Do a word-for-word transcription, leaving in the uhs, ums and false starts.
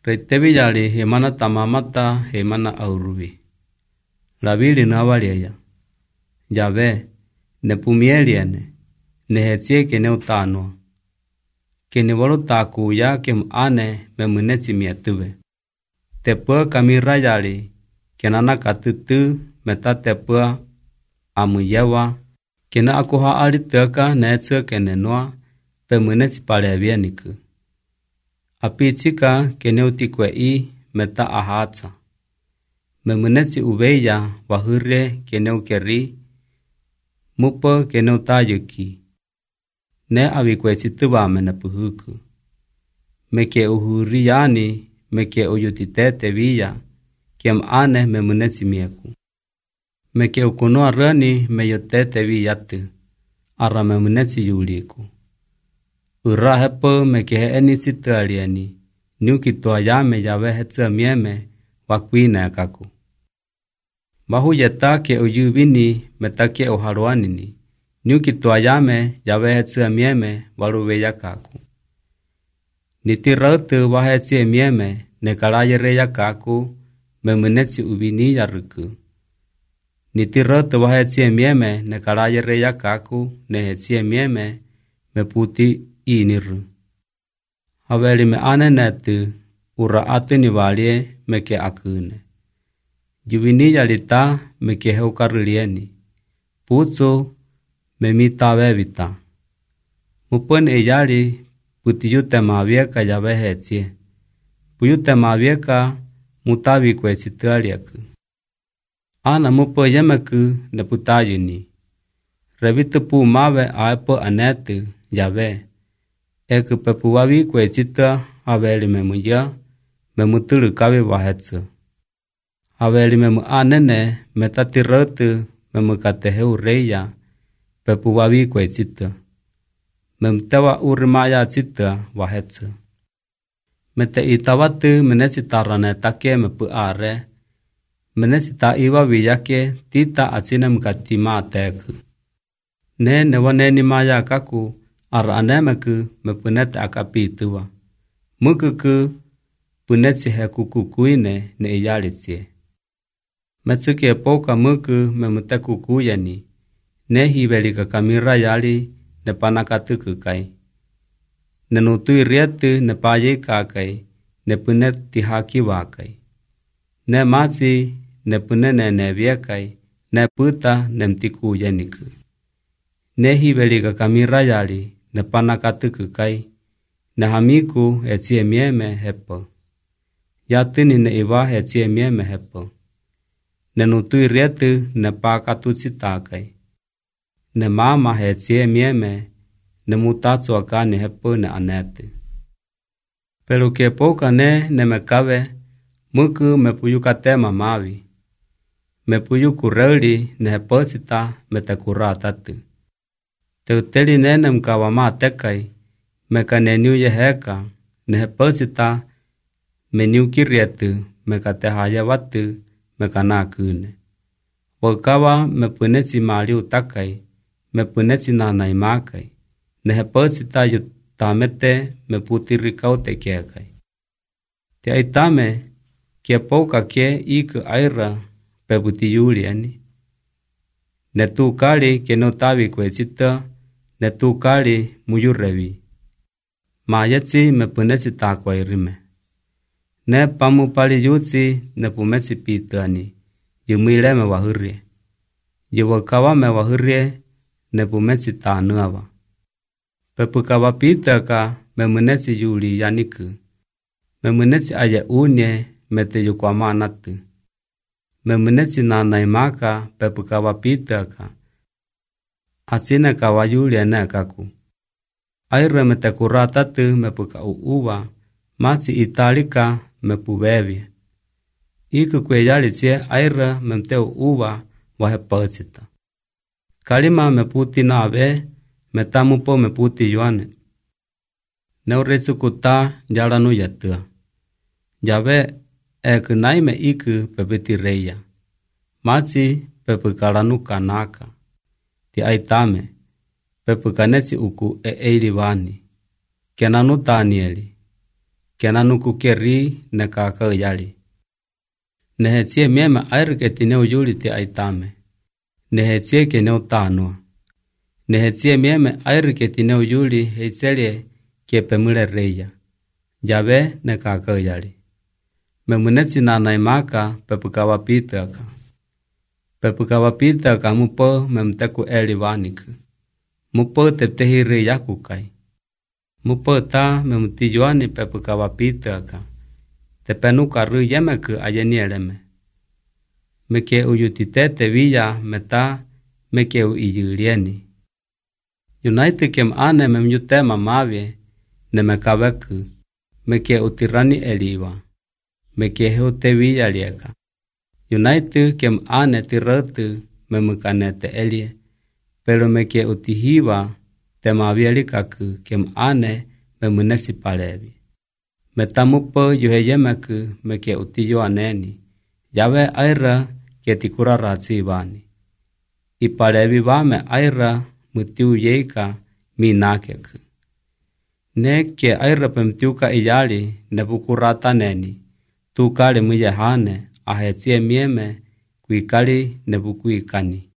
Retevi yali hemana tamamata hemana auruvi. Lavili na waleya. Yave, ne pumieliene, ne hetie kene utanua. Kene walo taku ya kem ane me munetsi mietuve. Tepua kamira yali, kenana katutu meta tepua amuyewa, kena akuha ali teka netsa kene noa, pe munetsi palevieniku. Apichika kene utikwe i meta ahatsa. Me munetsi uveya wahure kene ukeri, mupo kene utayuki. Ne avikwechi tuwame na puhuku. Meke uhuri yani, meke uyutitete via, kiem ane me munetsi mieku. Meke ukunua rani me yotete viyatu, ara me munetsi yuliku. Ura hepo meke he eni chitu alieni, nyuki tua yame yawe hetsa mieme, wakwina ya kaku. Mahu yeta ke uyubini metake uharuanini, nyuki tua yame yawe hetsa mieme, waluwe ya kaku. Niti rautu wahetsie mieme, nekarayere ya kaku, me munetsi ubini ya ruku. Niti rautu wahetsie mieme, nekarayere ya kaku, nehetsie mieme, me puti iniru. Haveli me ane netu, ura atu ni walie meke akune. Juvini yalita meke heukarulieni. Putsu me mita vevita. Mupun e yali puti yute mavieka yawe hetie. Puyute mavieka mutavi kwe chitualiaku. Ana mupo yemeku ne putayuni. Revitu pu mawe aepo anetu yawe. Eku pepuwavi kwe chita haveli memuya, memutulu kavi wahetsu. Haveli memu anene metati rautu memukate ureya, pepuwavi kwe chita. Memtewa urimaya chita wahetsu. Mete itawatu menecitarane take mepu are, menecita iwa viyake tita achine mkati mateku. Ne newaneni maya kaku, ara anemeku mepunete akapitua. Mukuku punetsi hekukukuine ne iyalitsie. Metsuke poka muku memutekukuieni. Ne hivelika kamira yali ne panakatukukai. Ne nutui rietu ne payekakai ne puneti hakiwakai. Ne matsi ne punene ne viekai ne puta ne mtikuyeniku. Ne hivelika kamira yali ne panakatukukai, ne hamiku etie mieme hepo. Yatini ne iwa etie mieme hepo. Ne nutui rietu ne pakatutsitakai. Ne mama etie mieme, ne mutatsu akani hepo ne anete. Pero ke poka ne ne mekave, muku mepuyukate mamavi. Mepuyuku reuli ne heposita metakuratatu. Teuteli nene mkawama tekai, meka neniu yeheka, neheposita, meniu kirietu, meka tehaya watu, meka nakune. Wakawa mepunetsi mali utakai, mepunetsi nanai makai, neheposita yutamete meputirikau tekekai. Te aitame, kia pouka ke iku aira peputi yuliani. Netu kali kenotavi kwe chita, netu kali muyurevi. Mayetsi mepunetsi takwa irime. Ne pamu pali yutsi nepumetsi pitani, yumile me wahurie. Yuwakawa me wahurie nepumetsi tanuava. Pepukawa pitaka memunetsi yuli yaniku. Memunetsi aya unye mete yukwa manatu. Memunetsi nanai maka pepukawa pitaka. Atsine kawa yuli ene kaku. Aire mete kuratatu mepuka uuwa, matsi italika mepuvevi. Iku kwe yalitsie aire memte uuwa wahepotsita. Kalima meputi nave, metamupo meputi yuane. Neuretsu kuta jalanu yatua. Jave eku naime iku pepiti reya. Matsi pepukalanu kanaka. Ti aitame. Pepukanetsi uku e eilivani. Kenanu Danieli. kenanuku keri ne kaka yali. Nehetie miema airke tineu yuli ti aitame. Nehetie keneu tanua. Nehetie miema airke tineu yuli heitselie kiepemule reya. Jabe ne kaka yali. Memunetsi nanai maka pepukawa pitaka. Pepukawa pitaka mupo memteku eli vaniku. Mupo teptehi reya kukai. Mupo ta memutijuani pepukawa pitaka. Tepenuka ru yemeku ayenieleme. Meke uyutitete villa meta meke uyulieni. United kem ane memyutema mavie nemekaweku. Meke utirani eliwa. Meke heute villa lieka. United kem ane tiratu memukanete elie. Pero meke utihiwa temavielikaku kem ane memunesi palevi. Metamupo yuheyemeku meke utiyo aneni. Yawe aira ketikura ratsi vani. Ipalevi vame aira mutiu yeika minakeku. Neke aira pemtiuka iyali nebukurata neni. Tukale muyehane ahetie mieme kuikali nebukuikani.